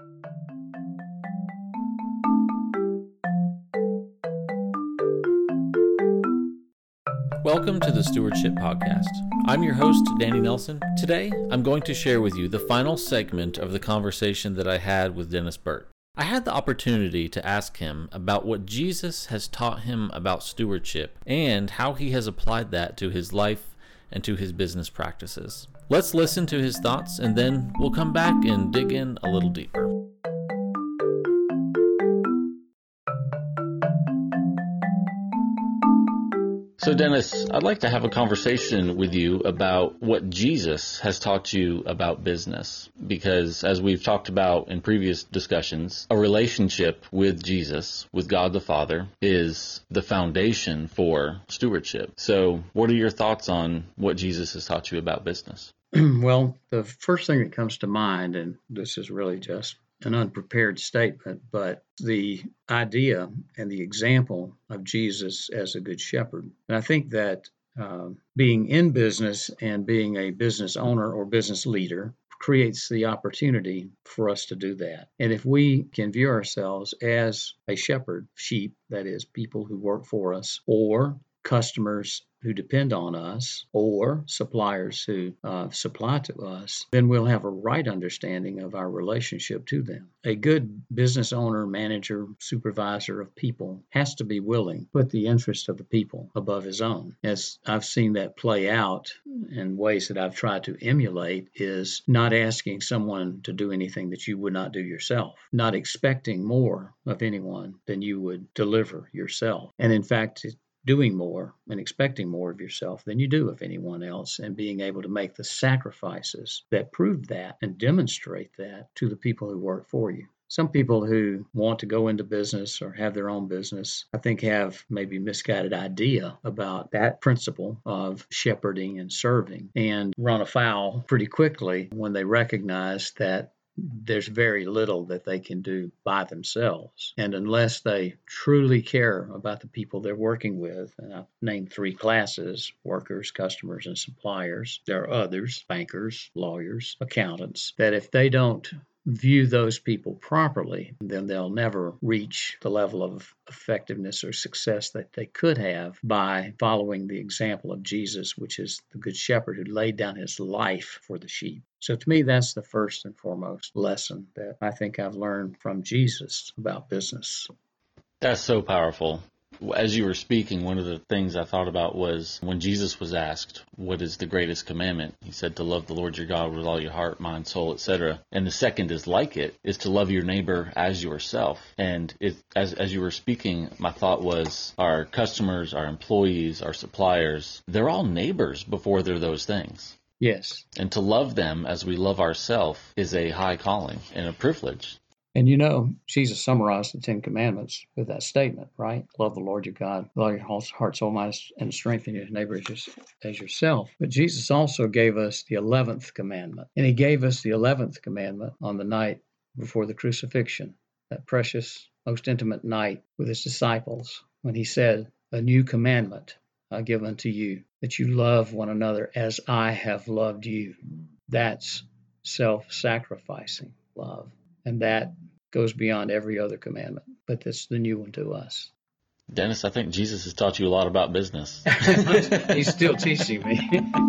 Welcome to the Stewardship Podcast. I'm your host, Danny Nelson. Today, I'm going to share with you the final segment of the conversation that I had with Dennis Burt. I had the opportunity to ask him about what Jesus has taught him about stewardship and how he has applied that to his life and to his business practices. Let's listen to his thoughts, and then we'll come back and dig in a little deeper. So Dennis, I'd like to have a conversation with you about what Jesus has taught you about business, because as we've talked about in previous discussions, a relationship with Jesus, with God the Father, is the foundation for stewardship. So what are your thoughts on what Jesus has taught you about business? Well, the first thing that comes to mind, and this is really just an unprepared statement, but the idea and the example of Jesus as a good shepherd. And I think that being in business and being a business owner or business leader creates the opportunity for us to do that. And if we can view ourselves as a shepherd, sheep, that is, people who work for us, or customers who depend on us, or suppliers who supply to us, then we'll have a right understanding of our relationship to them. A good business owner, manager, supervisor of people has to be willing to put the interest of the people above his own. As I've seen that play out in ways that I've tried to emulate, is not asking someone to do anything that you would not do yourself, not expecting more of anyone than you would deliver yourself. And in fact, doing more and expecting more of yourself than you do of anyone else, and being able to make the sacrifices that prove that and demonstrate that to the people who work for you. Some people who want to go into business or have their own business, I think, have maybe misguided idea about that principle of shepherding and serving, and run afoul pretty quickly when they recognize that there's very little that they can do by themselves. And unless they truly care about the people they're working with, and I've named three classes: workers, customers, and suppliers. There are others: bankers, lawyers, accountants, that if they don't view those people properly, then they'll never reach the level of effectiveness or success that they could have by following the example of Jesus, which is the good shepherd who laid down his life for the sheep. So to me, that's the first and foremost lesson that I think I've learned from Jesus about business. That's so powerful. As you were speaking, one of the things I thought about was when Jesus was asked, what is the greatest commandment? He said to love the Lord your God with all your heart, mind, soul, etc. And the second is like it, is to love your neighbor as yourself. And as you were speaking, my thought was our customers, our employees, our suppliers, they're all neighbors before they're those things. Yes. And to love them as we love ourselves is a high calling and a privilege. And you know, Jesus summarized the Ten Commandments with that statement, right? Love the Lord your God with all your heart, soul, mind, and strength, and your neighbor as yourself. But Jesus also gave us the 11th commandment. And he gave us the 11th commandment on the night before the crucifixion, that precious, most intimate night with his disciples, when he said, a new commandment I give unto you, that you love one another as I have loved you. That's self-sacrificing love. And that goes beyond every other commandment, but that's the new one to us. Dennis, I think Jesus has taught you a lot about business. He's still teaching me.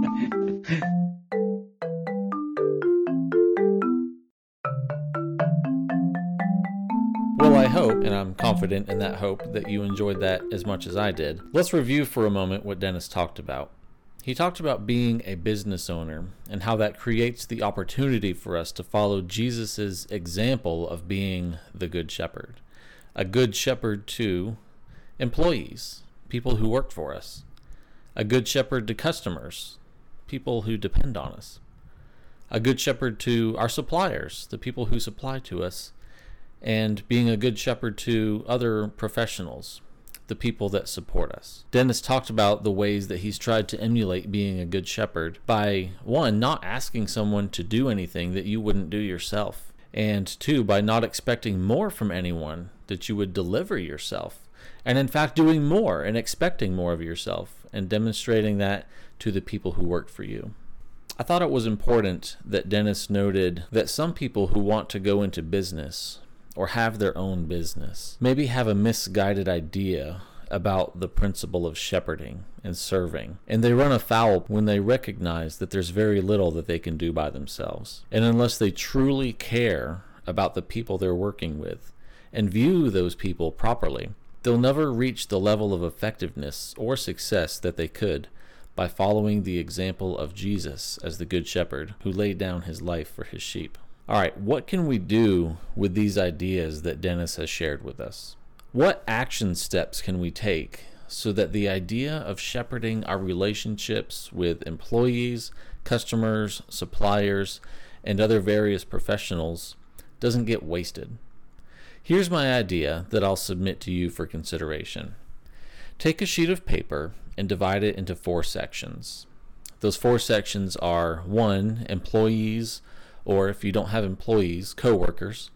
Well, I hope, and I'm confident in that hope, that you enjoyed that as much as I did. Let's review for a moment what Dennis talked about. He talked about being a business owner and how that creates the opportunity for us to follow Jesus' example of being the good shepherd. A good shepherd to employees, people who work for us. A good shepherd to customers, people who depend on us. A good shepherd to our suppliers, the people who supply to us. And being a good shepherd to other professionals, the people that support us. Dennis talked about the ways that he's tried to emulate being a good shepherd by, one, not asking someone to do anything that you wouldn't do yourself, and two, by not expecting more from anyone that you would deliver yourself, and in fact doing more and expecting more of yourself and demonstrating that to the people who work for you. I thought it was important that Dennis noted that some people who want to go into business or have their own business maybe have a misguided idea about the principle of shepherding and serving, and they run afoul when they recognize that there's very little that they can do by themselves. And unless they truly care about the people they're working with and view those people properly, they'll never reach the level of effectiveness or success that they could by following the example of Jesus as the Good Shepherd who laid down his life for his sheep. All right, what can we do with these ideas that Dennis has shared with us? What action steps can we take so that the idea of shepherding our relationships with employees, customers, suppliers, and other various professionals doesn't get wasted? Here's my idea that I'll submit to you for consideration. Take a sheet of paper and divide it into 4 sections. Those 4 sections are 1, employees, or if you don't have employees, coworkers.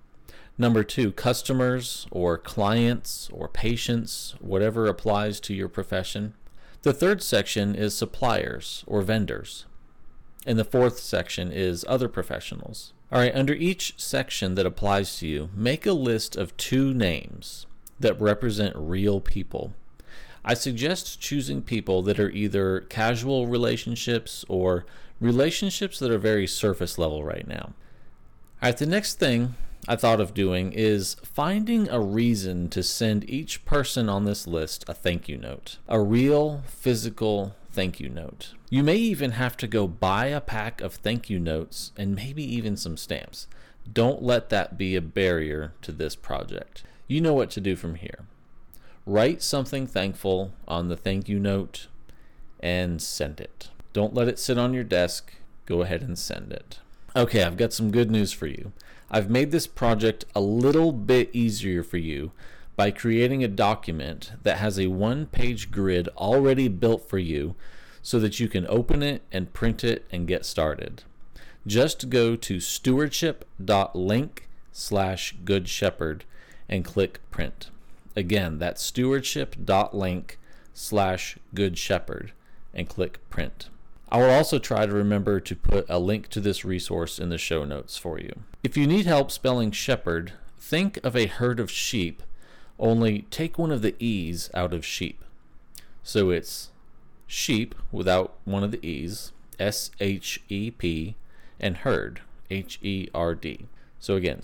Number 2, customers or clients or patients, whatever applies to your profession. The 3rd section is suppliers or vendors. And the 4th section is other professionals. All right, under each section that applies to you, make a list of 2 names that represent real people. I suggest choosing people that are either casual relationships or relationships that are very surface level right now. All right, the next thing I thought of doing is finding a reason to send each person on this list a thank you note, a real physical thank you note. You may even have to go buy a pack of thank you notes and maybe even some stamps. Don't let that be a barrier to this project. You know what to do from here. Write something thankful on the thank you note and send it. Don't let it sit on your desk. Go ahead and send it. Okay, I've got some good news for you. I've made this project a little bit easier for you by creating a document that has a 1-page grid already built for you so that you can open it and print it and get started. Just go to stewardship.link/Good Shepherd and click print. Again, that's stewardship.link/Good Shepherd and click print. I will also try to remember to put a link to this resource in the show notes for you. If you need help spelling shepherd, think of a herd of sheep, only take one of the E's out of sheep. So it's sheep without one of the E's, S-H-E-P, and herd, H-E-R-D. So again,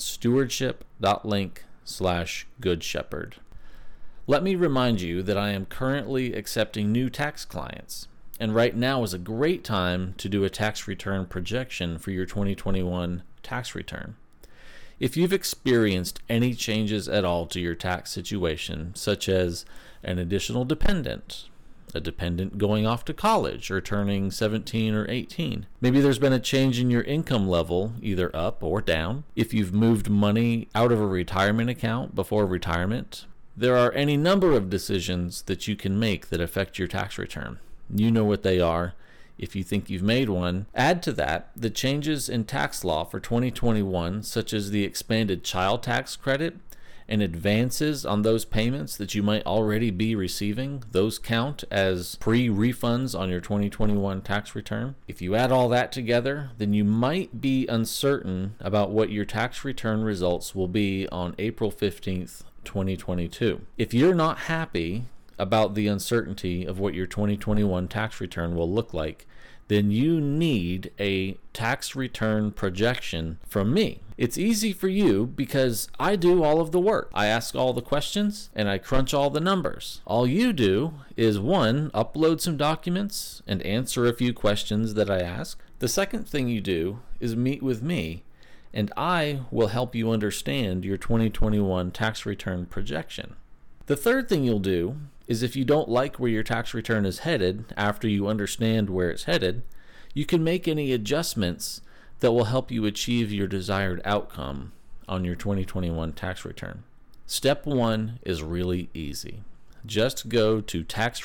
stewardship.link/Good Shepherd. Let me remind you that I am currently accepting new tax clients. And right now is a great time to do a tax return projection for your 2021 tax return. If you've experienced any changes at all to your tax situation, such as an additional dependent, a dependent going off to college or turning 17 or 18, maybe there's been a change in your income level, either up or down, if you've moved money out of a retirement account before retirement, there are any number of decisions that you can make that affect your tax return. You know what they are if you think you've made one. Add to that the changes in tax law for 2021, such as the expanded child tax credit and advances on those payments that you might already be receiving. Those count as pre-refunds on your 2021 tax return. If you add all that together, then you might be uncertain about what your tax return results will be on April 15th, 2022. If you're not happy about the uncertainty of what your 2021 tax return will look like, then you need a tax return projection from me. It's easy for you because I do all of the work. I ask all the questions and I crunch all the numbers. All you do is 1, upload some documents and answer a few questions that I ask. The second thing you do is meet with me and I will help you understand your 2021 tax return projection. The third thing you'll do is if you don't like where your tax return is headed after you understand where it's headed, you can make any adjustments that will help you achieve your desired outcome on your 2021 tax return. Step 1 is really easy. Just go to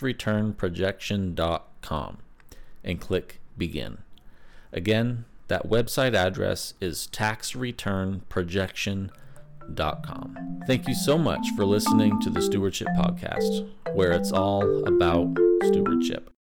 taxreturnprojection.com and click begin. Again, that website address is taxreturnprojection.com. Thank you so much for listening to the Stewardship Podcast, where it's all about stewardship.